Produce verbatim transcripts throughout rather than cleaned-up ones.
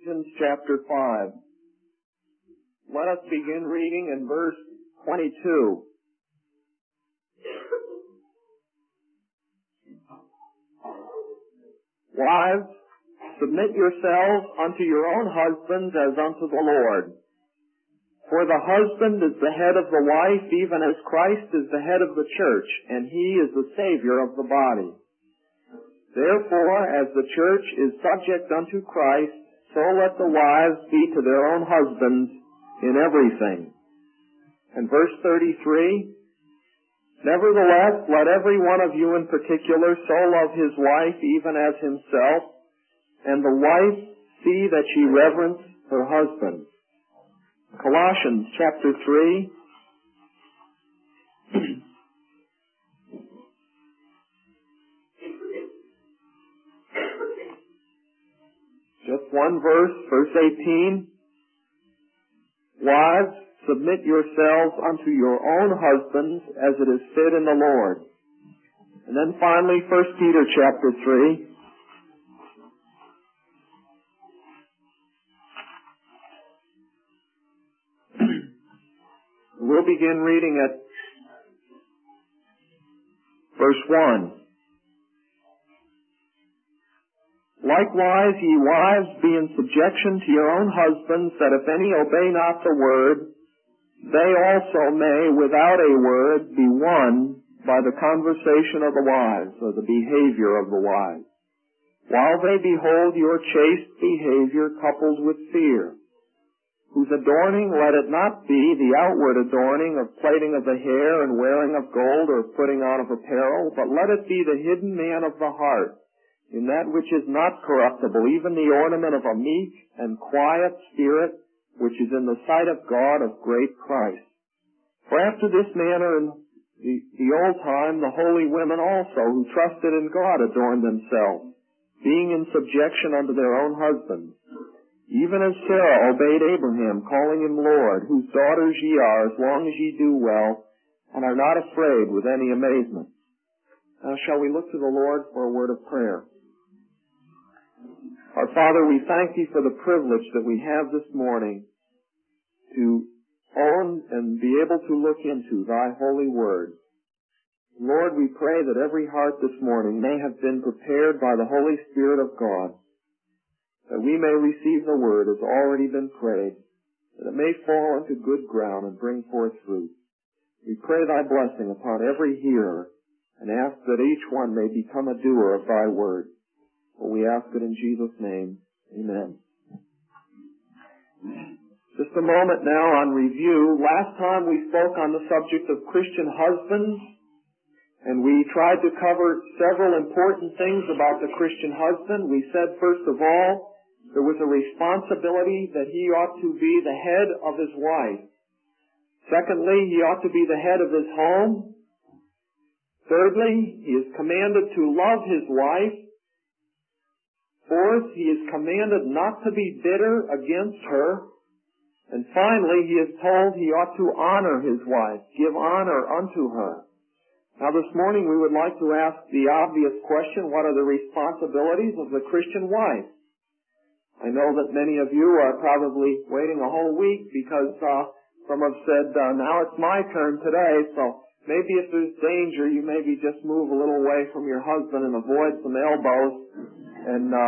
Ephesians chapter five. Let us begin reading in verse twenty-two. Wives, submit yourselves unto your own husbands as unto the Lord. For the husband is the head of the wife, even as Christ is the head of the church, and he is the Savior of the body. Therefore, as the church is subject unto Christ, so let the wives be to their own husbands in everything. And verse thirty-three, nevertheless, let every one of you in particular so love his wife even as himself, and the wife see that she reverence her husband. Colossians chapter three. Just one verse, verse eighteen. Wives, submit yourselves unto your own husbands as it is fit in the Lord. And then finally, First Peter chapter three. We'll begin reading at verse one. Likewise, ye wives, be in subjection to your own husbands, that if any obey not the word, they also may, without a word, be won by the conversation of the wives, or the behavior of the wives, while they behold your chaste behavior coupled with fear, whose adorning let it not be the outward adorning of plaiting of the hair and wearing of gold or putting on of apparel, but let it be the hidden man of the heart, in that which is not corruptible, even the ornament of a meek and quiet spirit, which is in the sight of God of great price. For after this manner in the, the old time the holy women also, who trusted in God, adorned themselves, being in subjection unto their own husbands, even as Sarah obeyed Abraham, calling him Lord, whose daughters ye are, as long as ye do well, and are not afraid with any amazement. Now shall we look to the Lord for a word of prayer? Our Father, we thank Thee for the privilege that we have this morning to own and be able to look into Thy holy word. Lord, we pray that every heart this morning may have been prepared by the Holy Spirit of God, that we may receive the word as already been prayed, that it may fall into good ground and bring forth fruit. We pray Thy blessing upon every hearer and ask that each one may become a doer of Thy word. For we ask it in Jesus' name. Amen. Just a moment now on review. Last time we spoke on the subject of Christian husbands, and we tried to cover several important things about the Christian husband. We said, first of all, there was a responsibility that he ought to be the head of his wife. Secondly, he ought to be the head of his home. Thirdly, he is commanded to love his wife. Fourth, he is commanded not to be bitter against her. And finally, he is told he ought to honor his wife, give honor unto her. Now this morning we would like to ask the obvious question, what are the responsibilities of the Christian wife? I know that many of you are probably waiting a whole week because uh, some have said, uh, now it's my turn today, so maybe if there's danger, you maybe just move a little away from your husband and avoid some elbows, and uh,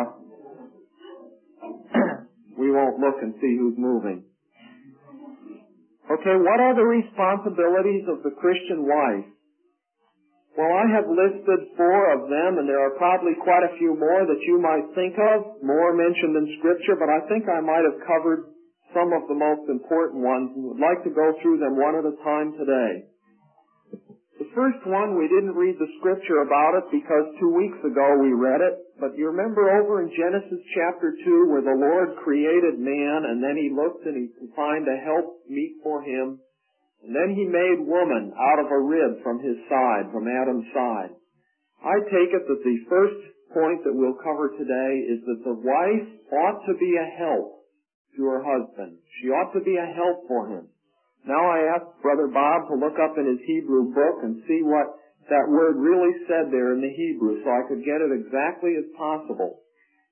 we won't look and see who's moving. Okay, what are the responsibilities of the Christian wife? Well, I have listed four of them, and there are probably quite a few more that you might think of, more mentioned in Scripture, but I think I might have covered some of the most important ones and would like to go through them one at a time today. The first one, we didn't read the Scripture about it because two weeks ago we read it, but you remember over in Genesis chapter two where the Lord created man and then He looked and He could find a help meet for him. And then He made woman out of a rib from his side, from Adam's side. I take it that the first point that we'll cover today is that the wife ought to be a help to her husband. She ought to be a help for him. Now I asked Brother Bob to look up in his Hebrew book and see what that word really said there in the Hebrew so I could get it exactly as possible.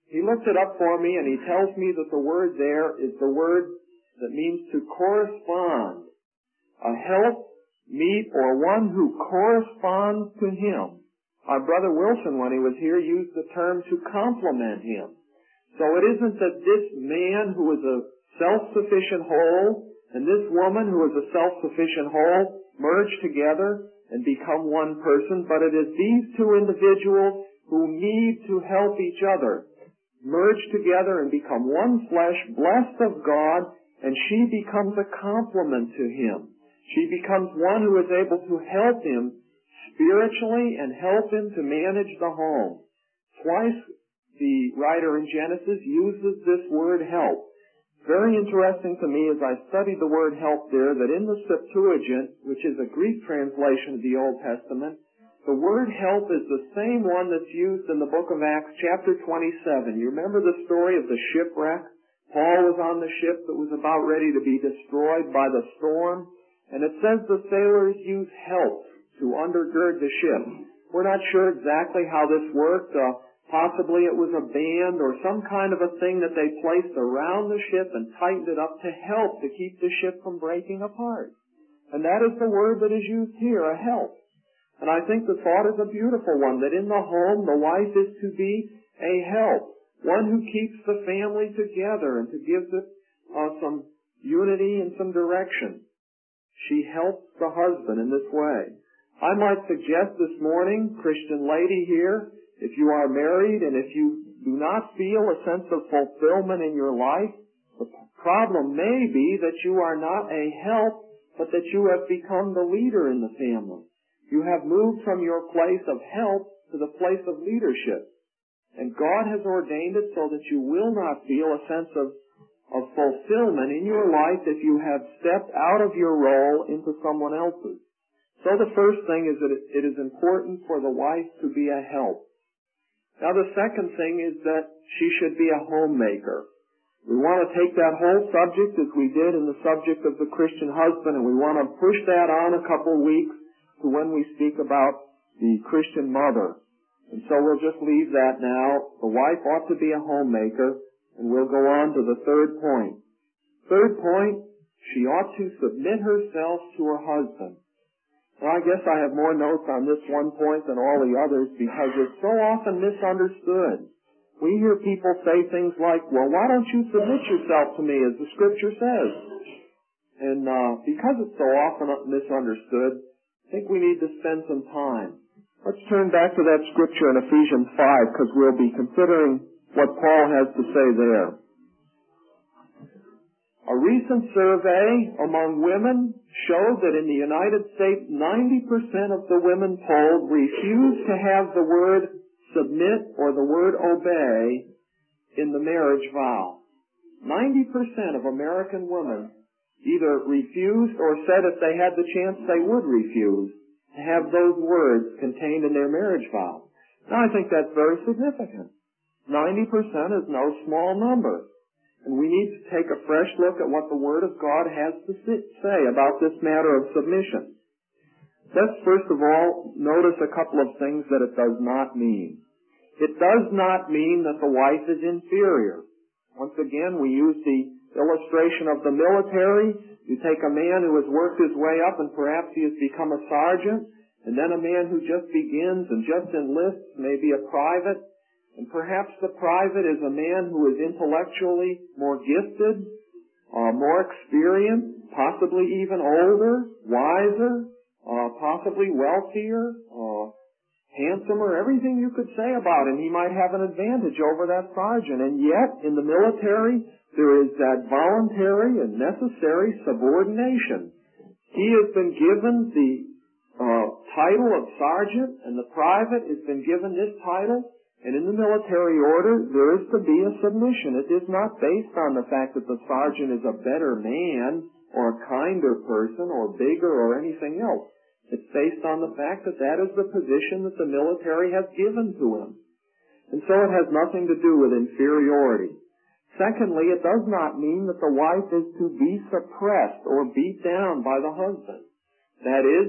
He looked it up for me, and he tells me that the word there is the word that means to correspond. A help, meet, or one who corresponds to him. Our brother Wilson, when he was here, used the term to complement him. So it isn't that this man who is a self-sufficient whole and this woman who is a self-sufficient whole merge together and become one person, but it is these two individuals who need to help each other merge together and become one flesh, blessed of God, and she becomes a complement to him. She becomes one who is able to help him spiritually and help him to manage the home. Twice the writer in Genesis uses this word help. Very interesting to me as I studied the word help there that in the Septuagint, which is a Greek translation of the Old Testament, the word help is the same one that's used in the book of Acts chapter twenty-seven. You remember the story of the shipwreck? Paul was on the ship that was about ready to be destroyed by the storm, and it says the sailors used help to undergird the ship. We're not sure exactly how this worked. Uh, possibly it was a band or some kind of a thing that they placed around the ship and tightened it up to help to keep the ship from breaking apart. And that is the word that is used here, a help. And I think the thought is a beautiful one, that in the home the wife is to be a help, one who keeps the family together and to give it uh, some unity and some direction. She helps the husband in this way. I might suggest this morning, Christian lady here, if you are married and if you do not feel a sense of fulfillment in your life, the problem may be that you are not a help, but that you have become the leader in the family. You have moved from your place of help to the place of leadership. And God has ordained it so that you will not feel a sense of, of fulfillment in your life if you have stepped out of your role into someone else's. So the first thing is that it is important for the wife to be a help. Now the second thing is that she should be a homemaker. We want to take that whole subject as we did in the subject of the Christian husband, and we want to push that on a couple weeks to when we speak about the Christian mother. And so we'll just leave that now. The wife ought to be a homemaker, and we'll go on to the third point. Third point, she ought to submit herself to her husband. Well, I guess I have more notes on this one point than all the others because it's so often misunderstood. We hear people say things like, well, why don't you submit yourself to me as the Scripture says? And uh, because it's so often misunderstood, I think we need to spend some time. Let's turn back to that Scripture in Ephesians five because we'll be considering what Paul has to say there. A recent survey among women showed that in the United States, ninety percent of the women polled refused to have the word submit or the word obey in the marriage vow. ninety percent of American women either refused or said if they had the chance they would refuse to have those words contained in their marriage vow. Now I think that's very significant. ninety percent is no small number. And we need to take a fresh look at what the Word of God has to say about this matter of submission. Let's first of all notice a couple of things that it does not mean. It does not mean that the wife is inferior. Once again, we use the illustration of the military. You take a man who has worked his way up and perhaps he has become a sergeant, and then a man who just begins and just enlists, maybe a private, and perhaps the private is a man who is intellectually more gifted, uh, more experienced, possibly even older, wiser, uh, possibly wealthier, uh, handsomer, everything you could say about him. He might have an advantage over that sergeant. And yet, in the military, there is that voluntary and necessary subordination. He has been given the uh, title of sergeant, and the private has been given this title. And in the military order, there is to be a submission. It is not based on the fact that the sergeant is a better man or a kinder person or bigger or anything else. It's based on the fact that that is the position that the military has given to him. And so it has nothing to do with inferiority. Secondly, it does not mean that the wife is to be suppressed or beat down by the husband. That is,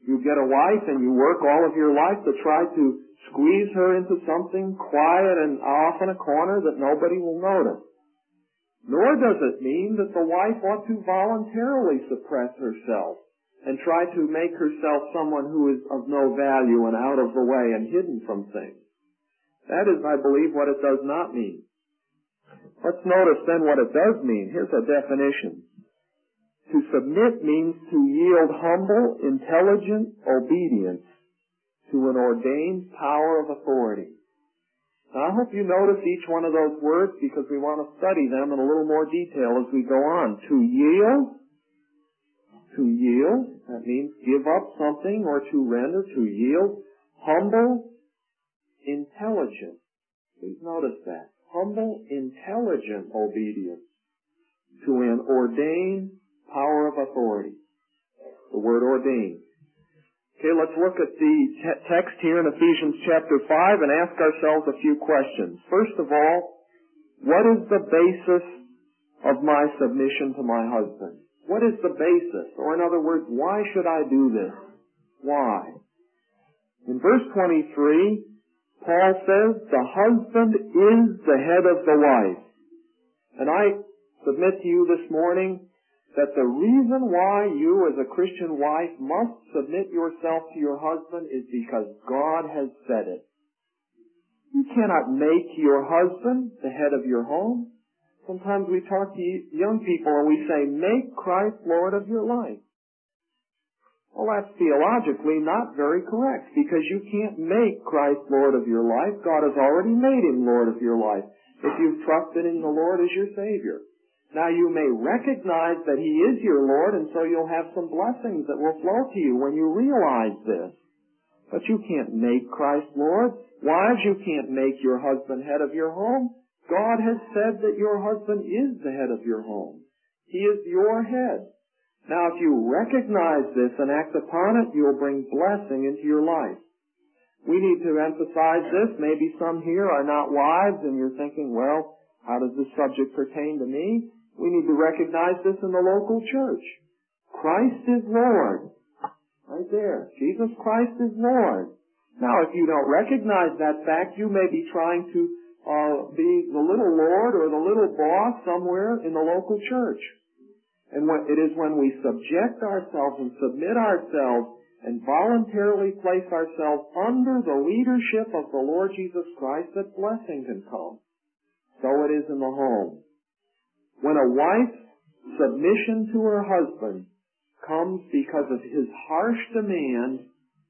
You get a wife and you work all of your life to try to squeeze her into something quiet and off in a corner that nobody will notice. Nor does it mean that the wife ought to voluntarily suppress herself and try to make herself someone who is of no value and out of the way and hidden from things. That is, I believe, what it does not mean. Let's notice then what it does mean. Here's a definition. To submit means to yield humble, intelligent obedience to an ordained power of authority. Now, I hope you notice each one of those words because we want to study them in a little more detail as we go on. To yield, to yield, that means give up something or to render, to yield. Humble, intelligent. Please notice that. Humble, intelligent obedience to an ordained power of authority. The word ordained. Okay, let's look at the te- text here in Ephesians chapter five and ask ourselves a few questions. First of all, what is the basis of my submission to my husband? What is the basis? Or in other words, why should I do this? Why? In verse twenty-three, Paul says, the husband is the head of the wife. And I submit to you this morning that the reason why you as a Christian wife must submit yourself to your husband is because God has said it. You cannot make your husband the head of your home. Sometimes we talk to young people and we say, make Christ Lord of your life. Well, that's theologically not very correct because you can't make Christ Lord of your life. God has already made Him Lord of your life if you've trusted in the Lord as your Savior. Now, you may recognize that He is your Lord, and so you'll have some blessings that will flow to you when you realize this. But you can't make Christ Lord. Wives, you can't make your husband head of your home. God has said that your husband is the head of your home. He is your head. Now, if you recognize this and act upon it, you'll bring blessing into your life. We need to emphasize this. Maybe some here are not wives, and you're thinking, well, how does this subject pertain to me? We need to recognize this in the local church. Christ is Lord. Right there. Jesus Christ is Lord. Now, if you don't recognize that fact, you may be trying to uh, be the little Lord or the little boss somewhere in the local church. And when, it is when we subject ourselves and submit ourselves and voluntarily place ourselves under the leadership of the Lord Jesus Christ that blessing can come. So it is in the home. When a wife's submission to her husband comes because of his harsh demand,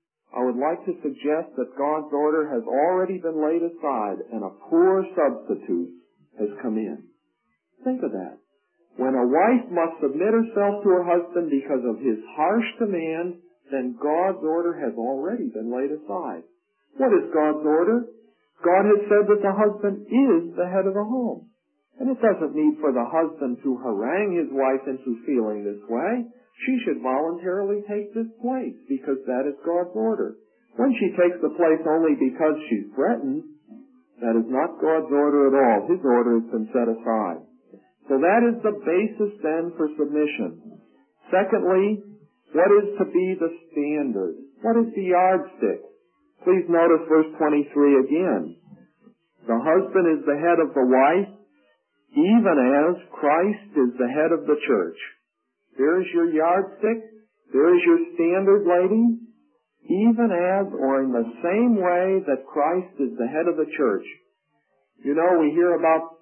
I would like to suggest that God's order has already been laid aside and a poor substitute has come in. Think of that. When a wife must submit herself to her husband because of his harsh demand, then God's order has already been laid aside. What is God's order? God has said that the husband is the head of the home. And it doesn't need for the husband to harangue his wife into feeling this way. She should voluntarily take this place because that is God's order. When she takes the place only because she's threatened, that is not God's order at all. His order has been set aside. So that is the basis then for submission. Secondly, what is to be the standard? What is the yardstick? Please notice verse twenty-three again. The husband is the head of the wife, even as Christ is the head of the church. There's your yardstick. There's your standard, lady. Even as, or in the same way that Christ is the head of the church. You know, we hear about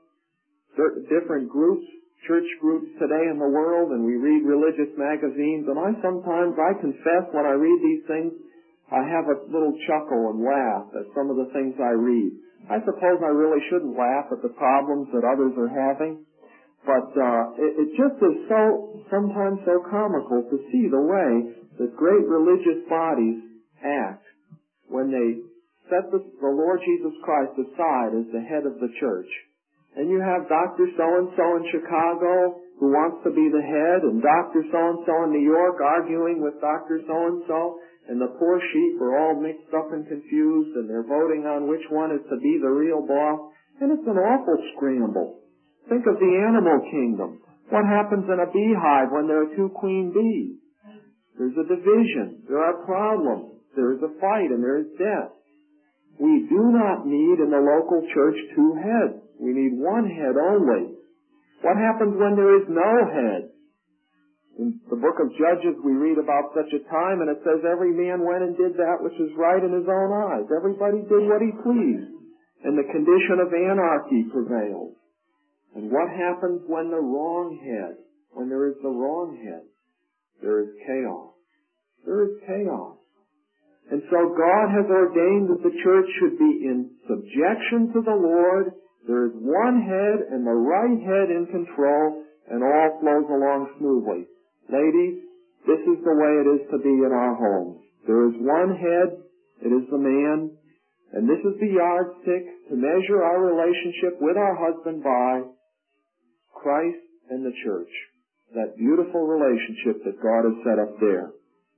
different groups, church groups today in the world, and we read religious magazines, and I sometimes, I confess, when I read these things, I have a little chuckle and laugh at some of the things I read. I suppose I really shouldn't laugh at the problems that others are having, but uh, it, it just is so, sometimes so comical to see the way that great religious bodies act when they set the, the Lord Jesus Christ aside as the head of the church. And you have Doctor So-and-so in Chicago who wants to be the head, and Doctor So-and-so in New York arguing with Doctor So-and-so, and the poor sheep are all mixed up and confused, and they're voting on which one is to be the real boss, and it's an awful scramble. Think of the animal kingdom. What happens in a beehive when there are two queen bees? There's a division. There are problems. There is a fight and there is death. We do not need in the local church two heads. We need one head only. What happens when there is no head? In the book of Judges we read about such a time, and it says every man went and did that which was right in his own eyes. Everybody did what he pleased, and the condition of anarchy prevailed. And what happens when the wrong head, when there is the wrong head? There is chaos. There is chaos. And so God has ordained that the church should be in subjection to the Lord. There is one head and the right head in control, and all flows along smoothly. Ladies, this is the way it is to be in our homes. There is one head, it is the man, and this is the yardstick to measure our relationship with our husband by Christ and the church. That beautiful relationship that God has set up there.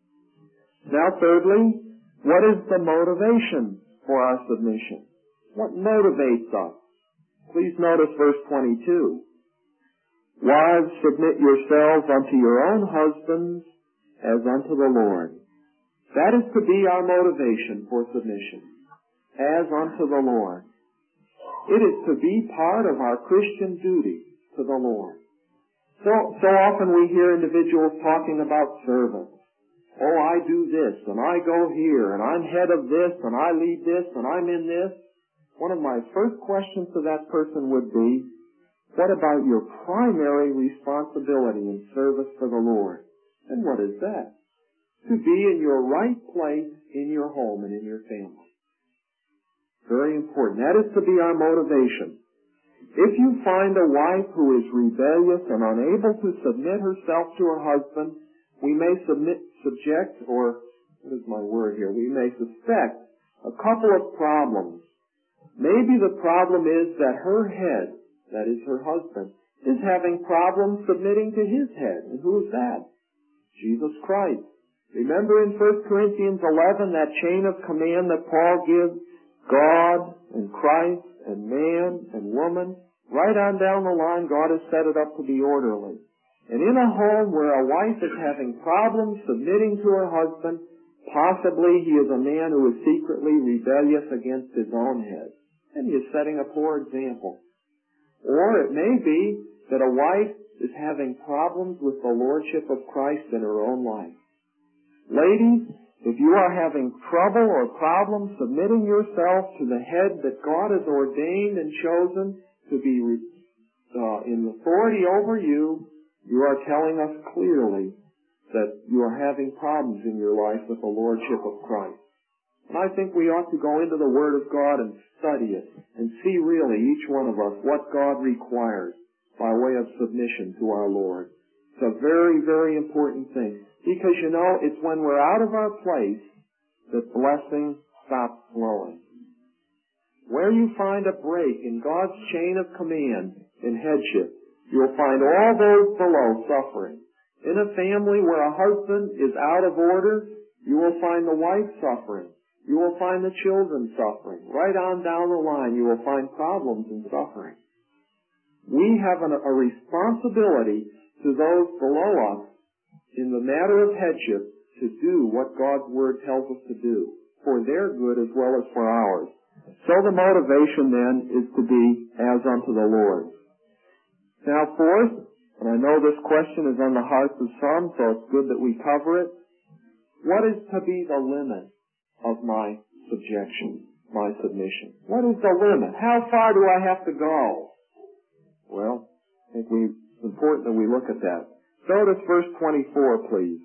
Now thirdly, what is the motivation for our submission? What motivates us? Please notice verse twenty-two. Wives, submit yourselves unto your own husbands as unto the Lord. That is to be our motivation for submission. As unto the Lord. It is to be part of our Christian duty to the Lord. So, so often we hear individuals talking about servants. Oh, I do this, and I go here, and I'm head of this, and I lead this, and I'm in this. One of my first questions to that person would be, what about your primary responsibility in service for the Lord? And what is that? To be in your right place in your home and in your family. Very important. That is to be our motivation. If you find a wife who is rebellious and unable to submit herself to her husband, we may submit, subject, or what is my word here? We may suspect a couple of problems. Maybe the problem is that her head, that is her husband, is having problems submitting to his head. And who is that? Jesus Christ. Remember in First Corinthians eleven, that chain of command that Paul gives? God and Christ and man and woman. Right on down the line, God has set it up to be orderly. And in a home where a wife is having problems submitting to her husband, possibly he is a man who is secretly rebellious against his own head. And he is setting a poor example. Or it may be that a wife is having problems with the lordship of Christ in her own life. Ladies, if you are having trouble or problems submitting yourself to the head that God has ordained and chosen to be uh, in authority over you, you are telling us clearly that you are having problems in your life with the lordship of Christ. And I think we ought to go into the Word of God and study it and see really, each one of us, what God requires by way of submission to our Lord. It's a very, very important thing. Because, you know, it's when we're out of our place that blessing stops flowing. Where you find a break in God's chain of command in headship, you'll find all those below suffering. In a family where a husband is out of order, you will find the wife suffering. You will find the children suffering. Right on down the line, you will find problems and suffering. We have an, a responsibility to those below us in the matter of headship to do what God's Word tells us to do, for their good as well as for ours. So the motivation then is to be as unto the Lord. Now fourth, and I know this question is on the hearts of some, so it's good that we cover it. What is to be the limit of my subjection, my submission? What is the limit? How far do I have to go? Well, I think we, it's important that we look at that. Notice verse twenty-four, please.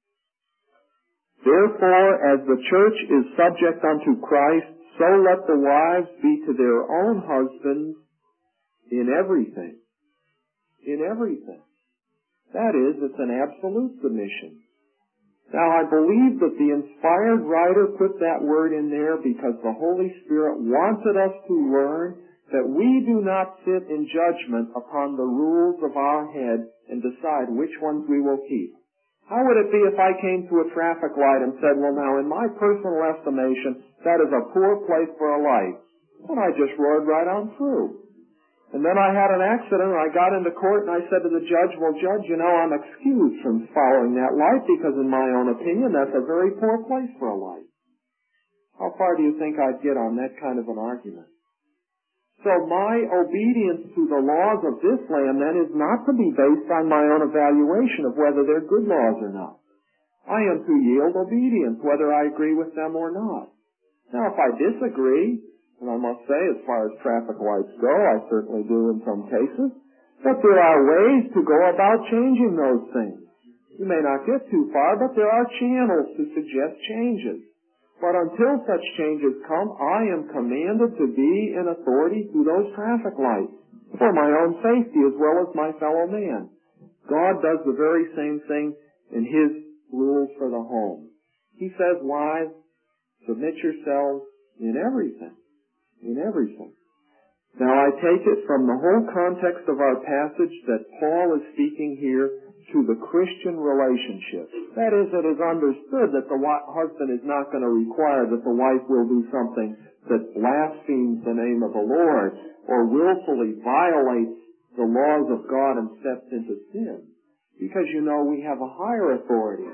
Therefore, as the church is subject unto Christ, so let the wives be to their own husbands in everything. In everything. That is, it's an absolute submission. Now, I believe that the inspired writer put that word in there because the Holy Spirit wanted us to learn that we do not sit in judgment upon the rules of our head and decide which ones we will keep. How would it be if I came to a traffic light and said, well, now, in my personal estimation, that is a poor place for a light, and I just roared right on through? And then I had an accident, and I got into court, and I said to the judge, well, Judge, you know, I'm excused from following that light because in my own opinion, that's a very poor place for a light. How far do you think I'd get on that kind of an argument? So my obedience to the laws of this land, then, is not to be based on my own evaluation of whether they're good laws or not. I am to yield obedience, whether I agree with them or not. Now, if I disagree, and I must say, as far as traffic lights go, I certainly do in some cases, but there are ways to go about changing those things. You may not get too far, but there are channels to suggest changes. But until such changes come, I am commanded to be in authority through those traffic lights for my own safety as well as my fellow man. God does the very same thing in His rules for the home. He says, wives, submit yourselves in everything. In everything. Now I take it from the whole context of our passage that Paul is speaking here to the Christian relationship. That is, it is understood that the husband is not going to require that the wife will do something that blasphemes the name of the Lord or willfully violates the laws of God and steps into sin. Because, you know, we have a higher authority.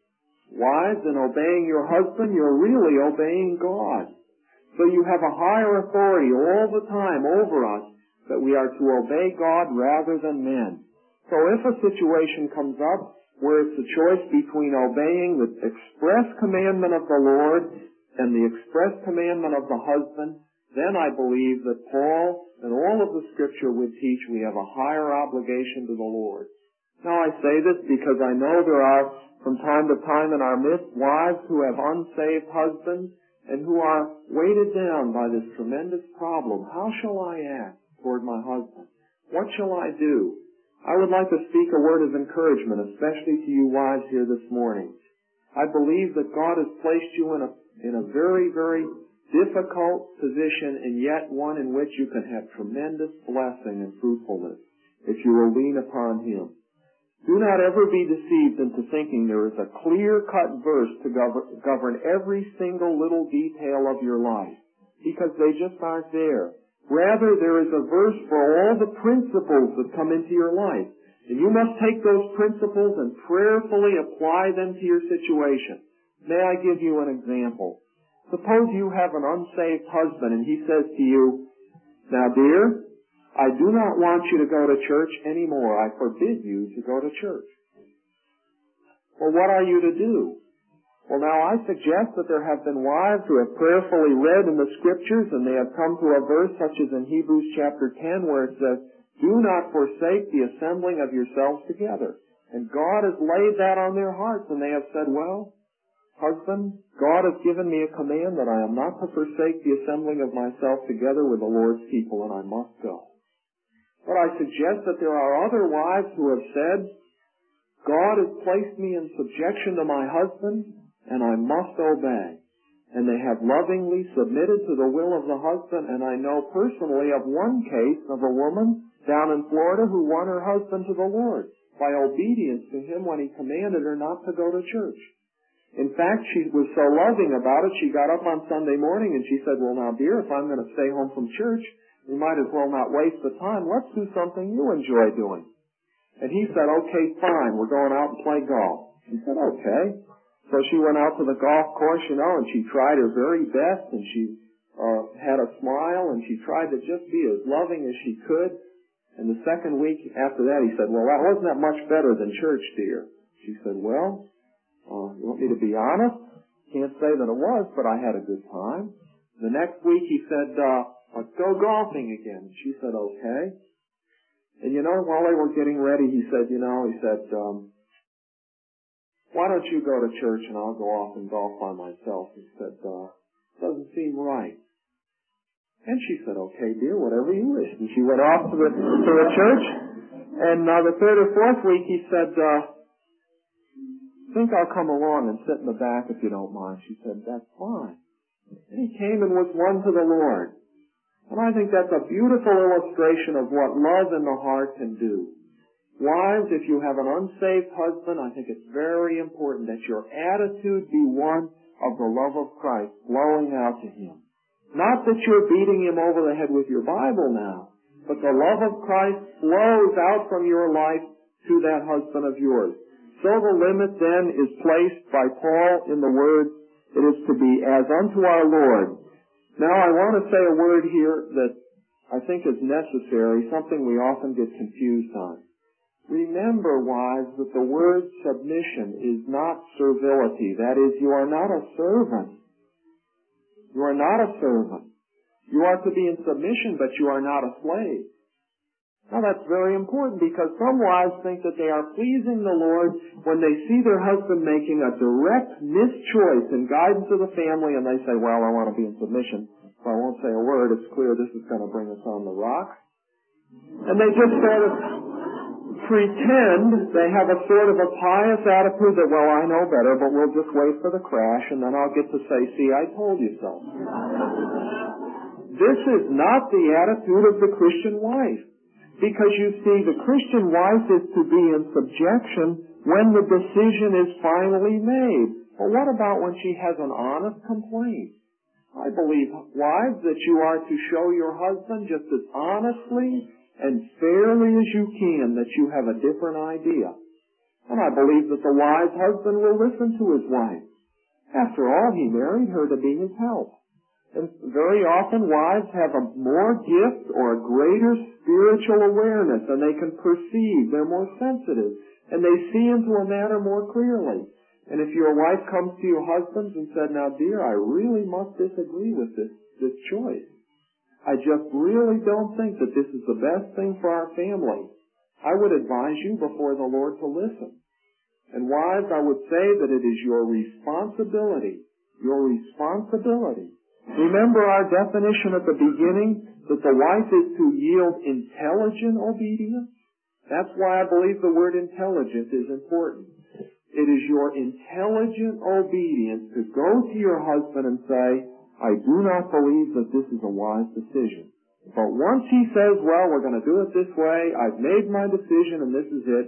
Wives, in obeying your husband, you're really obeying God. So you have a higher authority all the time over us that we are to obey God rather than men. So if a situation comes up where it's a choice between obeying the express commandment of the Lord and the express commandment of the husband, then I believe that Paul and all of the Scripture would teach we have a higher obligation to the Lord. Now I say this because I know there are from time to time in our midst wives who have unsaved husbands and who are weighted down by this tremendous problem. How shall I act toward my husband? What shall I do? I would like to speak a word of encouragement, especially to you wives here this morning. I believe that God has placed you in a, in a very, very difficult position, and yet one in which you can have tremendous blessing and fruitfulness if you will lean upon Him. Do not ever be deceived into thinking there is a clear-cut verse to govern, govern every single little detail of your life, because they just aren't there. Rather, there is a verse for all the principles that come into your life, and you must take those principles and prayerfully apply them to your situation. May I give you an example? Suppose you have an unsaved husband, and he says to you, now, dear, I do not want you to go to church anymore. I forbid you to go to church. Well, what are you to do? Well, now I suggest that there have been wives who have prayerfully read in the Scriptures, and they have come to a verse such as in Hebrews chapter ten where it says, do not forsake the assembling of yourselves together. And God has laid that on their hearts, and they have said, well, husband, God has given me a command that I am not to forsake the assembling of myself together with the Lord's people, and I must go. But I suggest that there are other wives who have said, God has placed me in subjection to my husband, and I must obey. And they have lovingly submitted to the will of the husband, and I know personally of one case of a woman down in Florida who won her husband to the Lord by obedience to him when he commanded her not to go to church. In fact, she was so loving about it, she got up on Sunday morning and she said, well, now, dear, if I'm going to stay home from church, we might as well not waste the time. Let's do something you enjoy doing. And he said, okay, fine, we're going out and play golf. She said, okay. So she went out to the golf course, you know, and she tried her very best, and she uh, had a smile, and she tried to just be as loving as she could. And the second week after that, he said, well, that wasn't that much better than church, dear. She said, well, uh, you want me to be honest? Can't say that it was, but I had a good time. The next week he said, uh, let's go golfing again. And she said, okay. And you know, while they were getting ready, he said, you know, he said, um, why don't you go to church and I'll go off and golf by myself? He said, uh, doesn't seem right. And she said, okay, dear, whatever you wish. And she went off to the, to the church. And uh, the third or fourth week, he said, uh, think I'll come along and sit in the back if you don't mind. She said, that's fine. And he came and was won to the Lord. And I think that's a beautiful illustration of what love in the heart can do. Wives, if you have an unsaved husband, I think it's very important that your attitude be one of the love of Christ flowing out to him. Not that you're beating him over the head with your Bible now, but the love of Christ flows out from your life to that husband of yours. So the limit then is placed by Paul in the words, it is to be as unto our Lord. Now I want to say a word here that I think is necessary, something we often get confused on. Remember, wives, that the word submission is not servility. That is, you are not a servant. You are not a servant. You are to be in submission, but you are not a slave. Now that's very important because some wives think that they are pleasing the Lord when they see their husband making a direct mischoice in guidance of the family and they say, well, I want to be in submission, so I won't say a word. It's clear this is going to bring us on the rocks. And they just sort of pretend they have a sort of a pious attitude that, well, I know better, but we'll just wait for the crash and then I'll get to say, see, I told you so. This is not the attitude of the Christian wife. Because you see, the Christian wife is to be in subjection when the decision is finally made. Well, what about when she has an honest complaint? I believe, wives, that you are to show your husband just as honestly and fairly as you can that you have a different idea. And I believe that the wise husband will listen to his wife. After all, he married her to be his help. And very often wives have a more gift or a greater spiritual awareness and they can perceive, they're more sensitive, and they see into a matter more clearly. And if your wife comes to your husband and said, now dear, I really must disagree with this, this choice. I just really don't think that this is the best thing for our family. I would advise you before the Lord to listen. And wives, I would say that it is your responsibility, your responsibility. Remember our definition at the beginning that the wife is to yield intelligent obedience? That's why I believe the word intelligent is important. It is your intelligent obedience to go to your husband and say, I do not believe that this is a wise decision. But once he says, well, we're going to do it this way, I've made my decision and this is it,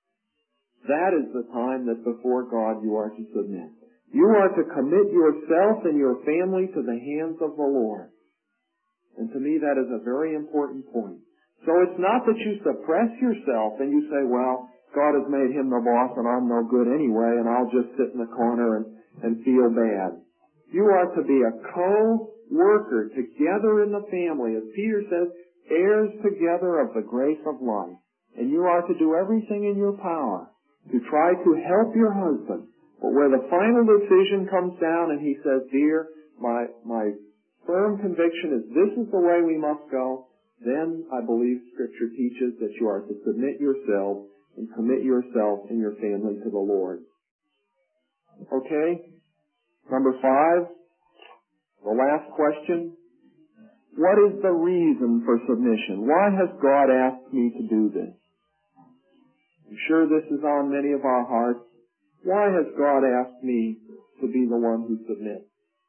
that is the time that before God you are to submit. You are to commit yourself and your family to the hands of the Lord. And to me that is a very important point. So it's not that you suppress yourself and you say, well, God has made him the boss and I'm no good anyway and I'll just sit in the corner and, and feel bad. You are to be a co-worker together in the family. As Peter says, heirs together of the grace of life. And you are to do everything in your power to try to help your husband. But where the final decision comes down and he says, dear, my, my firm conviction is this is the way we must go, then I believe Scripture teaches that you are to submit yourself and commit yourself and your family to the Lord. Okay? Number five, the last question. What is the reason for submission? Why has God asked me to do this? I'm sure this is on many of our hearts. Why has God asked me to be the one who submits?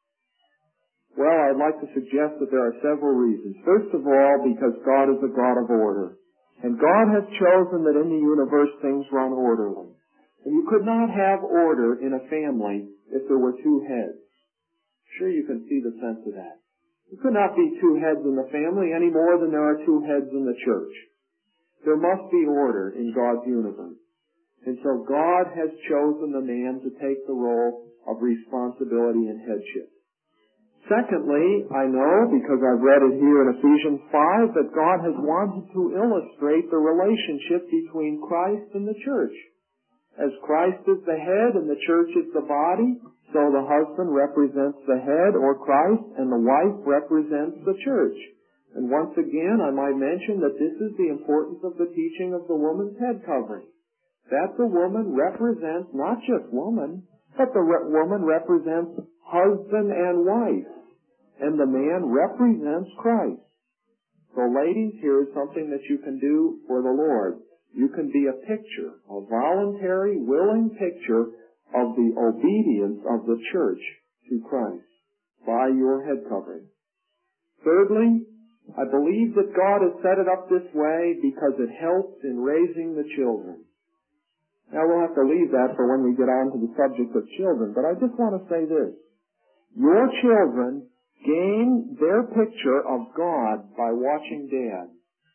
Well, I'd like to suggest that there are several reasons. First of all, because God is a God of order. And God has chosen that in the universe things run orderly. And you could not have order in a family if there were two heads. Sure, you can see the sense of that. There could not be two heads in the family any more than there are two heads in the church. There must be order in God's universe. And so God has chosen the man to take the role of responsibility and headship. Secondly, I know, because I've read it here in Ephesians five, that God has wanted to illustrate the relationship between Christ and the church. As Christ is the head and the church is the body, so the husband represents the head, or Christ, and the wife represents the church. And once again, I might mention that this is the importance of the teaching of the woman's head covering. That the woman represents not just woman, but the re- woman represents husband and wife. And the man represents Christ. So ladies, here is something that you can do for the Lord. You can be a picture, a voluntary, willing picture of the obedience of the church to Christ by your head covering. Thirdly, I believe that God has set it up this way because it helps in raising the children. Now we'll have to leave that for when we get on to the subject of children, but I just want to say this. Your children gain their picture of God by watching Dad.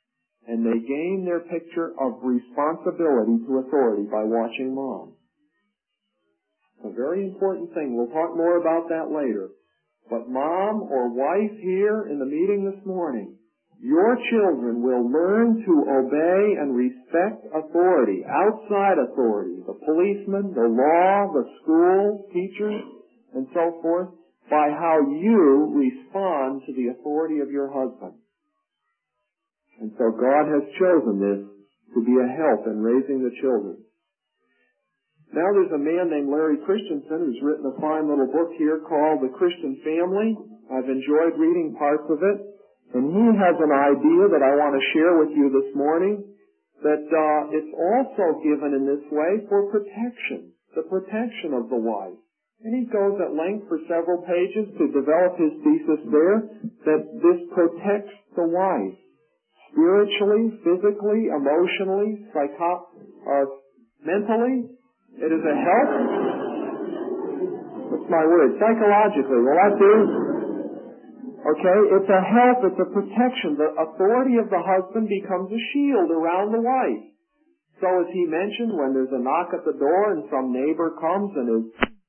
and they gain their picture of responsibility to authority by watching mom. It's a very important thing. We'll talk more about that later. But mom or wife here in the meeting this morning, your children will learn to obey and respect authority, outside authority, the policeman, the law, the school, teachers, and so forth, by how you respond to the authority of your husband. And so God has chosen this to be a help in raising the children. Now there's a man named Larry Christensen who's written a fine little book here called The Christian Family. I've enjoyed reading parts of it. And he has an idea that I want to share with you this morning, that uh, it's also given in this way for protection, the protection of the wife. And he goes at length for several pages to develop his thesis there, that this protects the wife, spiritually, physically, emotionally, psycho- uh, mentally. It is a help. What's my word? Psychologically. Will that do? Okay, it's a help, it's a protection. The authority of the husband becomes a shield around the wife. So as he mentioned, when there's a knock at the door and some neighbor comes and is